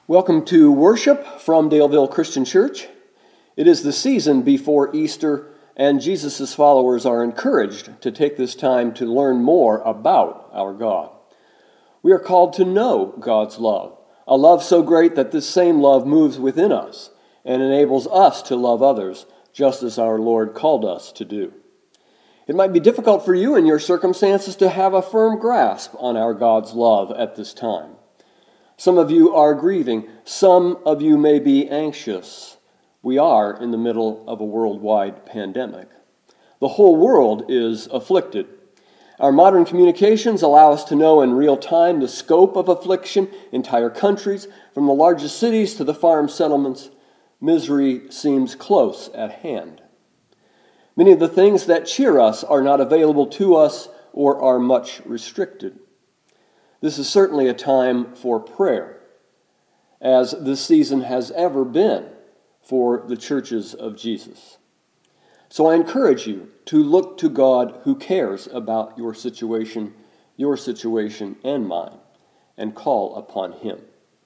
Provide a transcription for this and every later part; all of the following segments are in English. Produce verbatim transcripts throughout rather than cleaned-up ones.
Welcome to worship from Daleville Christian Church. It is the season before Easter, and Jesus' followers are encouraged to take this time to learn more about our God. We are called to know God's love, a love so great that this same love moves within us and enables us to love others, just as our Lord called us to do. It might be difficult for you in your circumstances to have a firm grasp on our God's love at this time. Some of you are grieving. Some of you may be anxious. We are in the middle of a worldwide pandemic. The whole world is afflicted. Our modern communications allow us to know in real time the scope of affliction. Entire countries, from the largest cities to the farm settlements, misery seems close at hand. Many of the things that cheer us are not available to us or are much restricted. This is certainly a time for prayer, as this season has ever been for the churches of Jesus. So I encourage you to look to God who cares about your situation, your situation and mine, and call upon Him.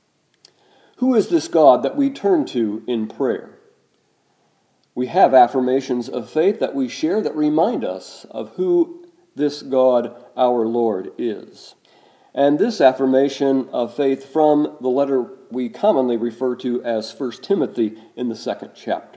Who is this God that we turn to in prayer? We have affirmations of faith that we share that remind us of who this God, our Lord, is. And this affirmation of faith from the letter we commonly refer to as First Timothy in the second chapter.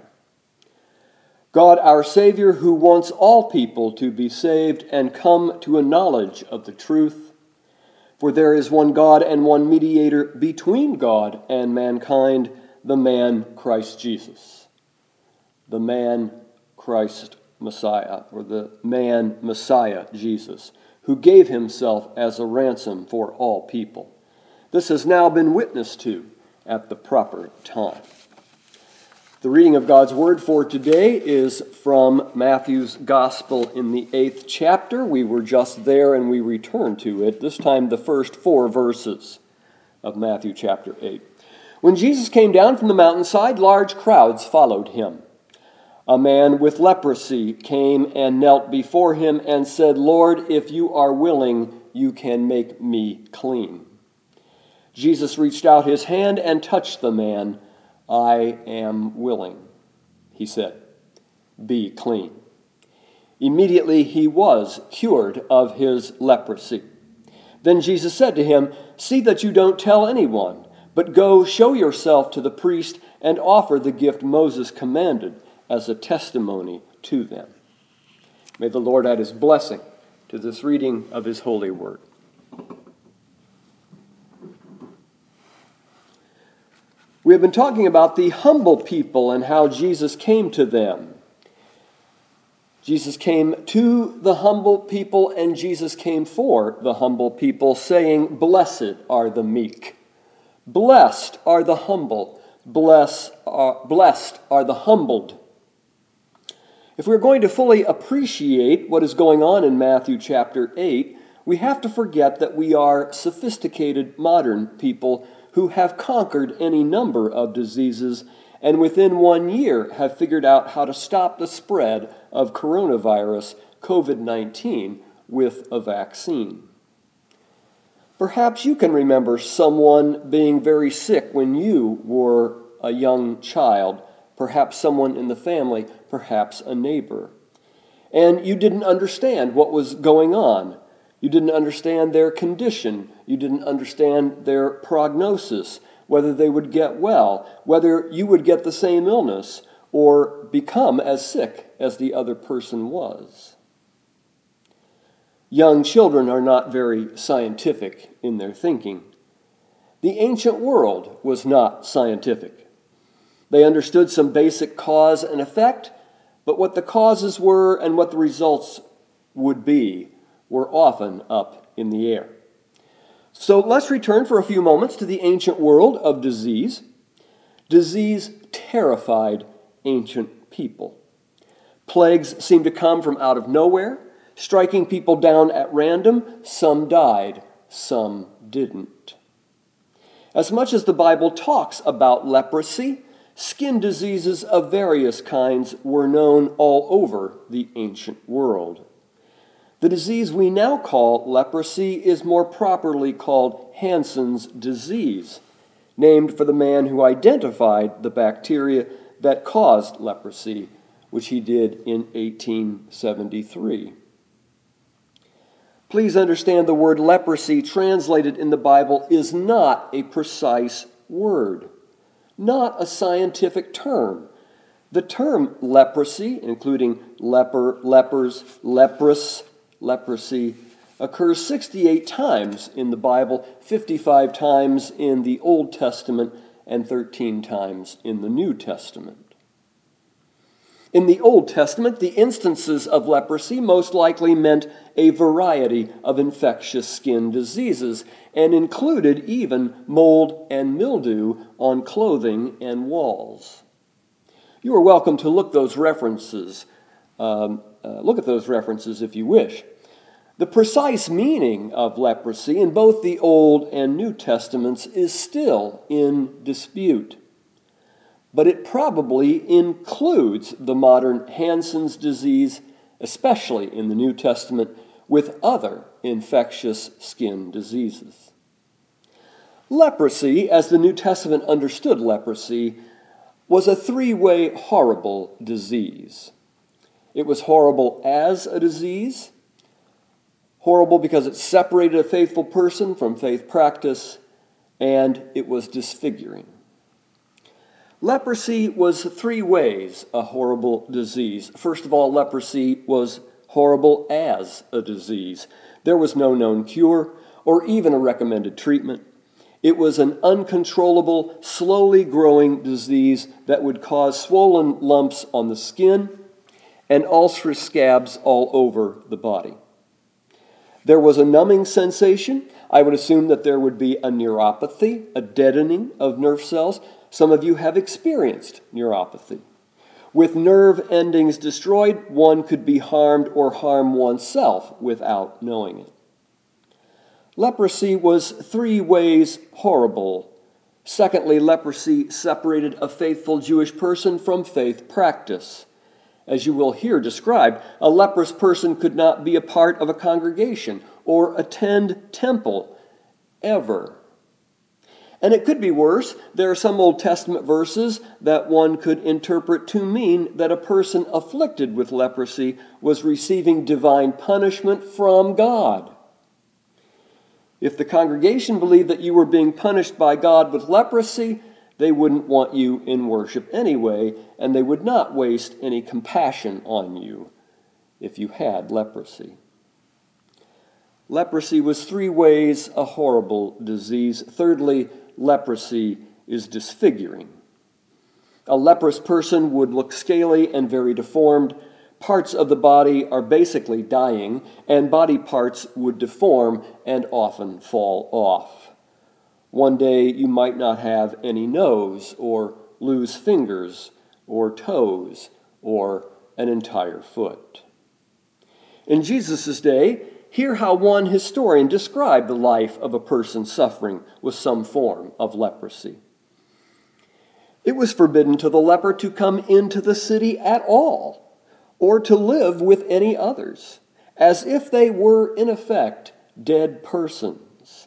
God, our Savior, who wants all people to be saved and come to a knowledge of the truth. For there is one God and one mediator between God and mankind, the man Christ Jesus. The man Christ Messiah, or the man Messiah Jesus, who gave himself as a ransom for all people. This has now been witnessed to at the proper time. The reading of God's Word for today is from Matthew's Gospel in the eighth chapter. We were just there and we return to it, this time the first four verses of Matthew chapter eight. When Jesus came down from the mountainside, large crowds followed him. A man with leprosy came and knelt before him and said, "Lord, if you are willing, you can make me clean." Jesus reached out his hand and touched the man. "I am willing," he said. "Be clean." Immediately he was cured of his leprosy. Then Jesus said to him, "See that you don't tell anyone, but go show yourself to the priest and offer the gift Moses commanded as a testimony to them." May the Lord add his blessing to this reading of his holy word. We have been talking about the humble people and how Jesus came to them. Jesus came to the humble people and Jesus came for the humble people, saying, "Blessed are the meek. Blessed are the humble. Blessed are, blessed are the humbled." If we're going to fully appreciate what is going on in Matthew chapter eight, we have to forget that we are sophisticated modern people who have conquered any number of diseases and within one year have figured out how to stop the spread of coronavirus, covid nineteen, with a vaccine. Perhaps you can remember someone being very sick when you were a young child, perhaps someone in the family, perhaps a neighbor. And you didn't understand what was going on. You didn't understand their condition. You didn't understand their prognosis, whether they would get well, whether you would get the same illness or become as sick as the other person was. Young children are not very scientific in their thinking. The ancient world was not scientific. They understood some basic cause and effect, but what the causes were and what the results would be were often up in the air. So let's return for a few moments to the ancient world of disease. Disease terrified ancient people. Plagues seemed to come from out of nowhere, striking people down at random. Some died, some didn't. As much as the Bible talks about leprosy, skin diseases of various kinds were known all over the ancient world. The disease we now call leprosy is more properly called Hansen's disease. named for the man who identified the bacteria that caused leprosy, which he did in eighteen seventy-three. Please understand the word leprosy translated in the Bible is not a precise word, not a scientific term. The term leprosy, including leper, lepers, leprous, leprosy, occurs sixty-eight times in the Bible, fifty-five times in the Old Testament, and thirteen times in the New Testament. In the Old Testament, the instances of leprosy most likely meant a variety of infectious skin diseases and included even mold and mildew on clothing and walls. You are welcome to look those references. Um, uh, look at those references if you wish. The precise meaning of leprosy in both the Old and New Testaments is still in dispute. But it probably includes the modern Hansen's disease, especially in the New Testament, with other infectious skin diseases. Leprosy, as the New Testament understood leprosy, was a three-way horrible disease. It was horrible as a disease, horrible because it separated a faithful person from faith practice, and it was disfiguring. Leprosy was three ways a horrible disease. First of all, leprosy was horrible as a disease. There was no known cure or even a recommended treatment. It was an uncontrollable, slowly growing disease that would cause swollen lumps on the skin and ulcerous scabs all over the body. There was a numbing sensation. I would assume that there would be a neuropathy, a deadening of nerve cells. Some of you have experienced neuropathy. With nerve endings destroyed, one could be harmed or harm oneself without knowing it. Leprosy was three ways horrible. Secondly, leprosy separated a faithful Jewish person from faith practice. As you will hear described, a leprous person could not be a part of a congregation or attend temple ever. And it could be worse. There are some Old Testament verses that one could interpret to mean that a person afflicted with leprosy was receiving divine punishment from God. If the congregation believed that you were being punished by God with leprosy, they wouldn't want you in worship anyway, and they would not waste any compassion on you if you had leprosy. Leprosy was three ways a horrible disease. Thirdly, leprosy is disfiguring. A leprous person would look scaly and very deformed. Parts of the body are basically dying, and body parts would deform and often fall off. One day you might not have any nose, or lose fingers, or toes, or an entire foot. In Jesus' day, hear how one historian described the life of a person suffering with some form of leprosy. It was forbidden to the leper to come into the city at all, or to live with any others, as if they were, in effect, dead persons.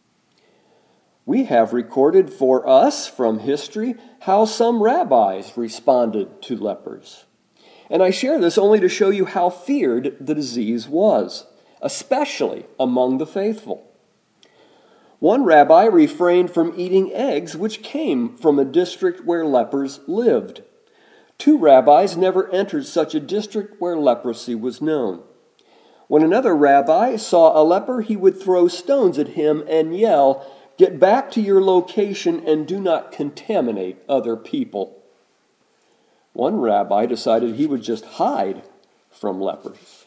We have recorded for us from history how some rabbis responded to lepers. And I share this only to show you how feared the disease was, especially among the faithful. One rabbi refrained from eating eggs which came from a district where lepers lived. Two rabbis never entered such a district where leprosy was known. When another rabbi saw a leper, he would throw stones at him and yell, "Get back to your location and do not contaminate other people." One rabbi decided he would just hide from lepers.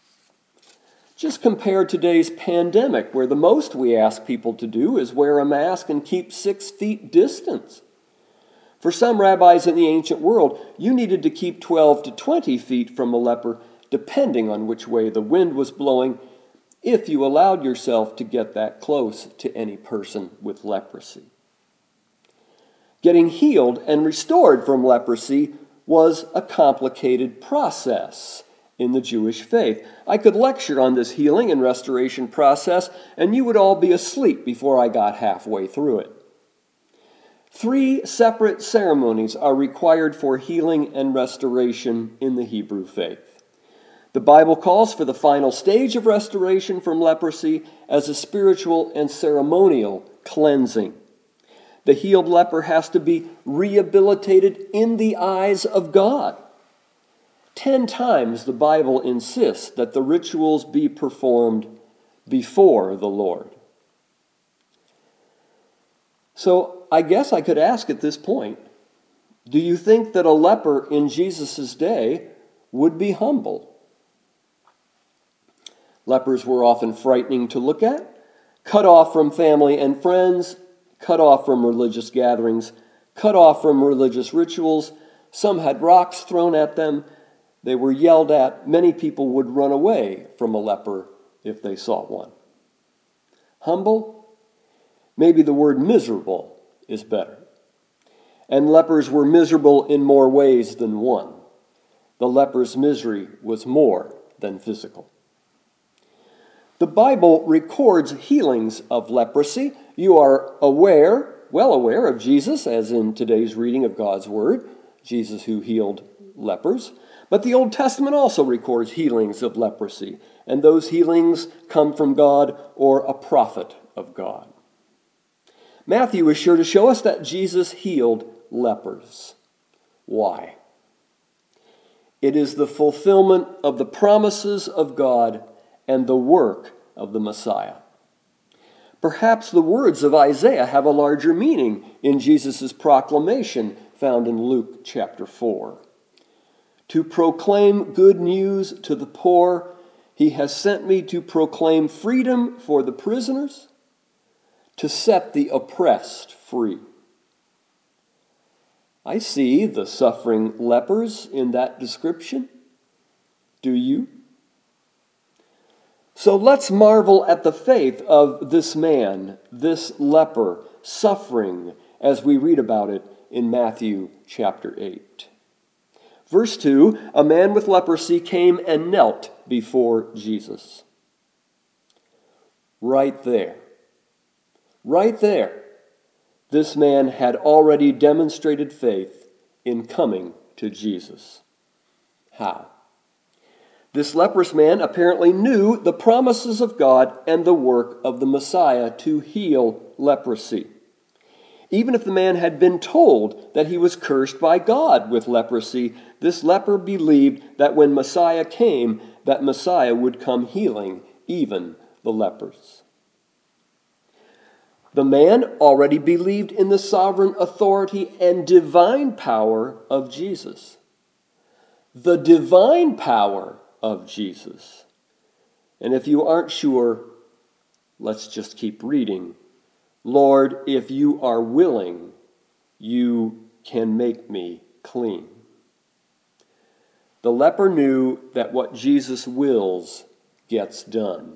Just compare today's pandemic, where the most we ask people to do is wear a mask and keep six feet distance. For some rabbis in the ancient world, you needed to keep twelve to twenty feet from a leper, depending on which way the wind was blowing, if you allowed yourself to get that close to any person with leprosy. Getting healed and restored from leprosy was a complicated process in the Jewish faith. I could lecture on this healing and restoration process, and you would all be asleep before I got halfway through it. Three separate ceremonies are required for healing and restoration in the Hebrew faith. The Bible calls for the final stage of restoration from leprosy as a spiritual and ceremonial cleansing. The healed leper has to be rehabilitated in the eyes of God. Ten times the Bible insists that the rituals be performed before the Lord. So I guess I could ask at this point, do you think that a leper in Jesus' day would be humble? Lepers were often frightening to look at, cut off from family and friends, cut off from religious gatherings, cut off from religious rituals. Some had rocks thrown at them. They were yelled at. Many people would run away from a leper if they saw one. Humble? Maybe the word miserable is better. And lepers were miserable in more ways than one. The leper's misery was more than physical. The Bible records healings of leprosy. You are aware, well aware of Jesus, as in today's reading of God's Word, Jesus who healed lepers. But the Old Testament also records healings of leprosy, and those healings come from God or a prophet of God. Matthew is sure to show us that Jesus healed lepers. Why? It is the fulfillment of the promises of God and the work of the Messiah. Perhaps the words of Isaiah have a larger meaning in Jesus' proclamation found in Luke chapter four. To proclaim good news to the poor, he has sent me to proclaim freedom for the prisoners, to set the oppressed free. I see the suffering lepers in that description. Do you? So let's marvel at the faith of this man, this leper, suffering as we read about it in Matthew chapter eight. Verse two, a man with leprosy came and knelt before Jesus. Right there, right there, this man had already demonstrated faith in coming to Jesus. How? This leprous man apparently knew the promises of God and the work of the Messiah to heal leprosy. Even if the man had been told that he was cursed by God with leprosy, this leper believed that when Messiah came, that Messiah would come healing even the lepers. The man already believed in the sovereign authority and divine power of Jesus. The divine power of Jesus. And if you aren't sure, let's just keep reading. Lord, if you are willing, you can make me clean. The leper knew that what Jesus wills gets done.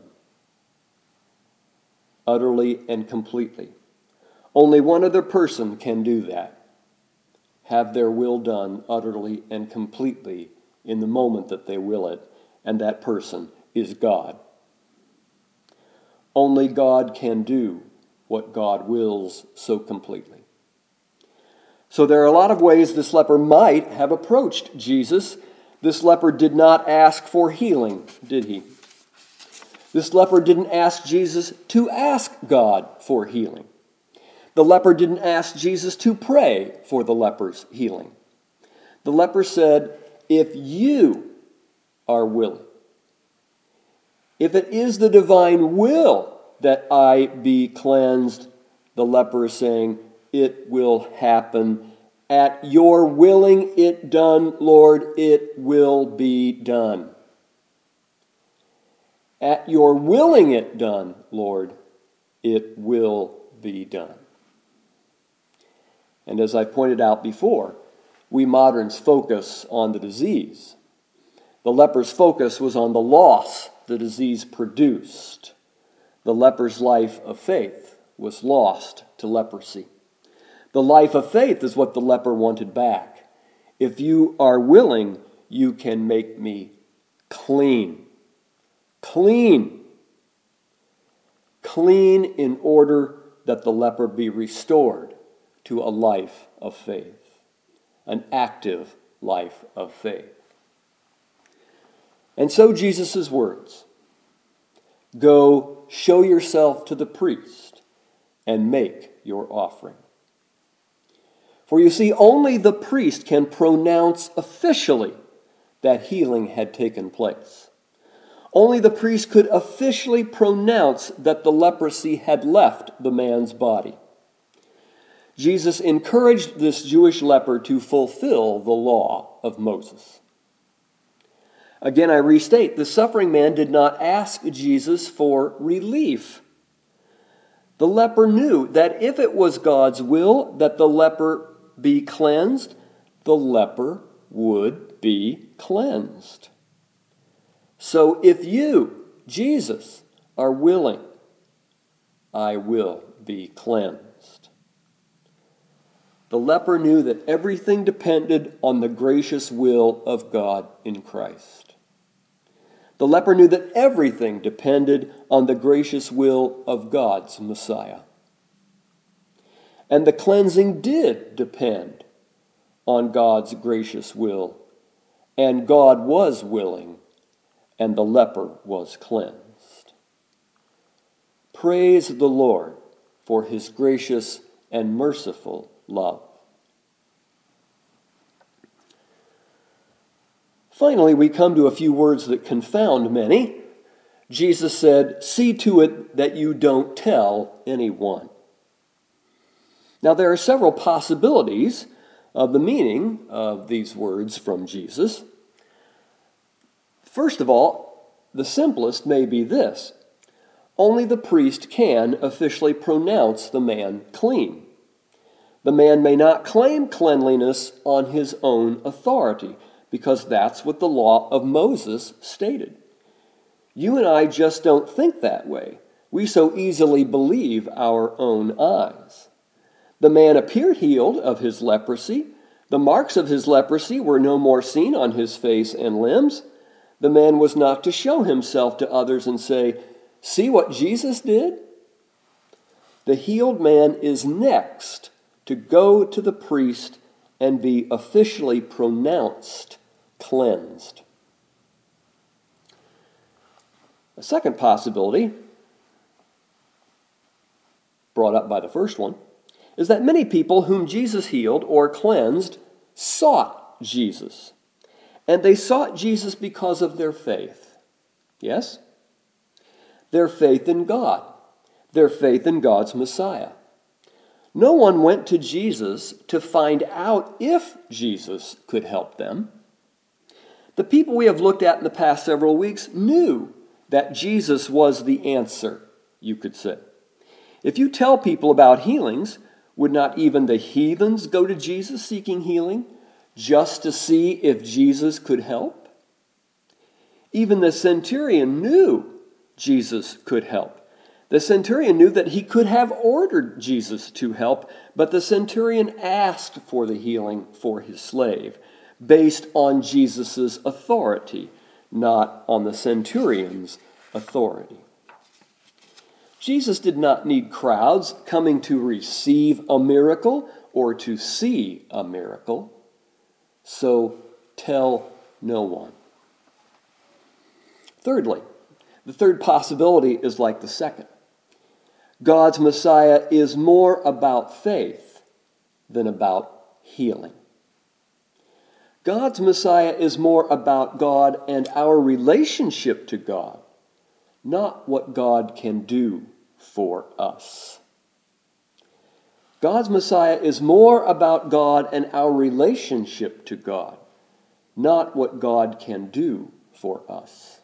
Utterly and completely. Only one other person can do that. Have their will done utterly and completely in the moment that they will it. And that person is God. Only God can do what God wills so completely. So there are a lot of ways this leper might have approached Jesus. This leper did not ask for healing, did he? This leper didn't ask Jesus to ask God for healing. The leper didn't ask Jesus to pray for the leper's healing. The leper said, if you are willing, if it is the divine will that I be cleansed, the leper is saying, it will happen. At your willing it done, Lord, it will be done. At your willing it done, Lord, it will be done. And as I pointed out before, we moderns focus on the disease. The leper's focus was on the loss the disease produced. The leper's life of faith was lost to leprosy. The life of faith is what the leper wanted back. If you are willing, you can make me clean. Clean. Clean in order that the leper be restored to a life of faith, an active life of faith. And so Jesus' words, "Go show yourself to the priest and make your offering." For you see, only the priest can pronounce officially that healing had taken place. Only the priest could officially pronounce that the leprosy had left the man's body. Jesus encouraged this Jewish leper to fulfill the law of Moses. Again, I restate, the suffering man did not ask Jesus for relief. The leper knew that if it was God's will that the leper be cleansed, the leper would be cleansed. So if you, Jesus, are willing, I will be cleansed. The leper knew that everything depended on the gracious will of God in Christ. The leper knew that everything depended on the gracious will of God's Messiah. And the cleansing did depend on God's gracious will. And God was willing, and the leper was cleansed. Praise the Lord for his gracious and merciful love. Finally, we come to a few words that confound many. Jesus said, "See to it that you don't tell anyone." Now, there are several possibilities of the meaning of these words from Jesus. First of all, the simplest may be this: only the priest can officially pronounce the man clean. The man may not claim cleanliness on his own authority, because that's what the law of Moses stated. You and I just don't think that way. We so easily believe our own eyes. The man appeared healed of his leprosy. The marks of his leprosy were no more seen on his face and limbs. The man was not to show himself to others and say, "See what Jesus did?" The healed man is next to go to the priest and be officially pronounced cleansed. A second possibility, brought up by the first one, is that many people whom Jesus healed or cleansed sought Jesus. And they sought Jesus because of their faith. Yes? Their faith in God. Their faith in God's Messiah. No one went to Jesus to find out if Jesus could help them. The people we have looked at in the past several weeks knew that Jesus was the answer, you could say. If you tell people about healings, would not even the heathens go to Jesus seeking healing just to see if Jesus could help? Even the centurion knew Jesus could help. The centurion knew that he could have ordered Jesus to help, but the centurion asked for the healing for his slave based on Jesus' authority, not on the centurion's authority. Jesus did not need crowds coming to receive a miracle or to see a miracle. So tell no one. Thirdly, the third possibility is like the second. God's Messiah is more about faith than about healing. God's Messiah is more about God and our relationship to God, not what God can do for us. God's Messiah is more about God and our relationship to God, not what God can do for us.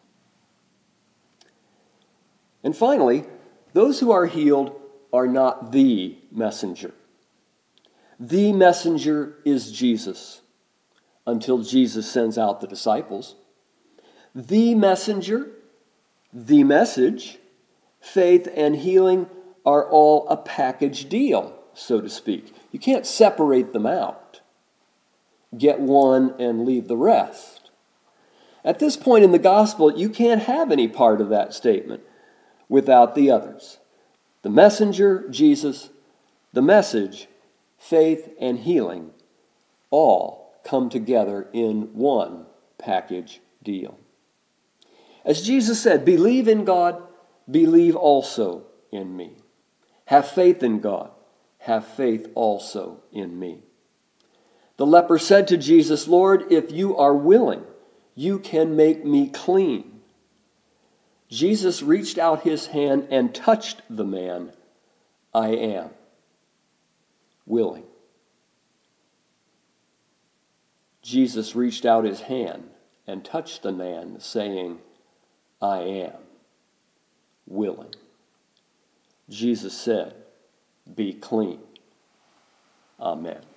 And finally, those who are healed are not the messenger. The messenger is Jesus, until Jesus sends out the disciples. The messenger, the message, faith and healing are all a package deal, so to speak. You can't separate them out. Get one and leave the rest. At this point in the gospel, you can't have any part of that statement without the others. The messenger, Jesus, the message, faith, and healing all come together in one package deal. As Jesus said, believe in God, believe also in me. Have faith in God, have faith also in me. The leper said to Jesus, Lord, if you are willing, you can make me clean. Jesus reached out his hand and touched the man. I am willing. Jesus reached out his hand and touched the man, saying, I am willing. Jesus said, be clean. Amen.